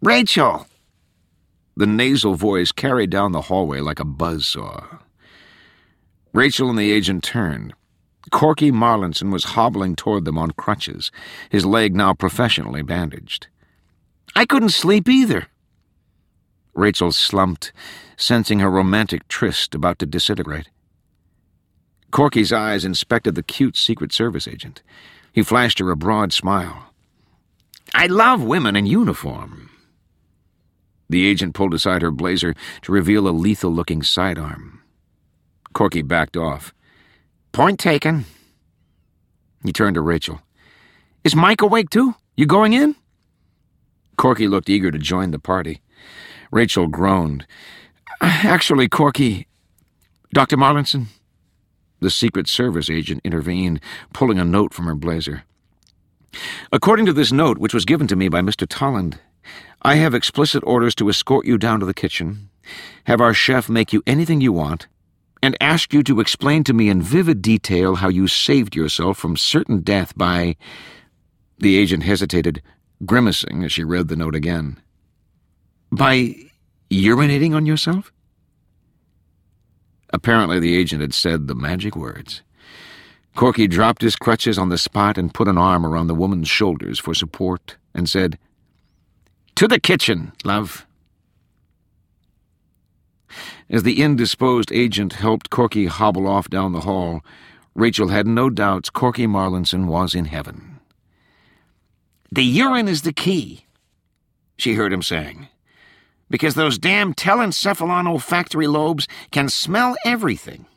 Rachel! The nasal voice carried down the hallway like a buzzsaw. Rachel and the agent turned. Corky Marlinson was hobbling toward them on crutches, his leg now professionally bandaged. I couldn't sleep either. Rachel slumped, sensing her romantic tryst about to disintegrate. Corky's eyes inspected the cute Secret Service agent. He flashed her a broad smile. I love women in uniform. The agent pulled aside her blazer to reveal a lethal-looking sidearm. Corky backed off. Point taken. He turned to Rachel. Is Mike awake too? You going in? Corky looked eager to join the party. Rachel groaned. Actually, Corky... Dr. Marlinson? The Secret Service agent intervened, pulling a note from her blazer. According to this note, which was given to me by Mr. Tolland, I have explicit orders to escort you down to the kitchen, have our chef make you anything you want, and ask you to explain to me in vivid detail how you saved yourself from certain death by... The agent hesitated, grimacing as she read the note again. By urinating on yourself? Apparently the agent had said the magic words. Corky dropped his crutches on the spot and put an arm around the woman's shoulders for support and said, To the kitchen, love. As the indisposed agent helped Corky hobble off down the hall, Rachel had no doubts Corky Marlinson was in heaven. The urine is the key, she heard him saying, because those damn telencephalon olfactory lobes can smell everything.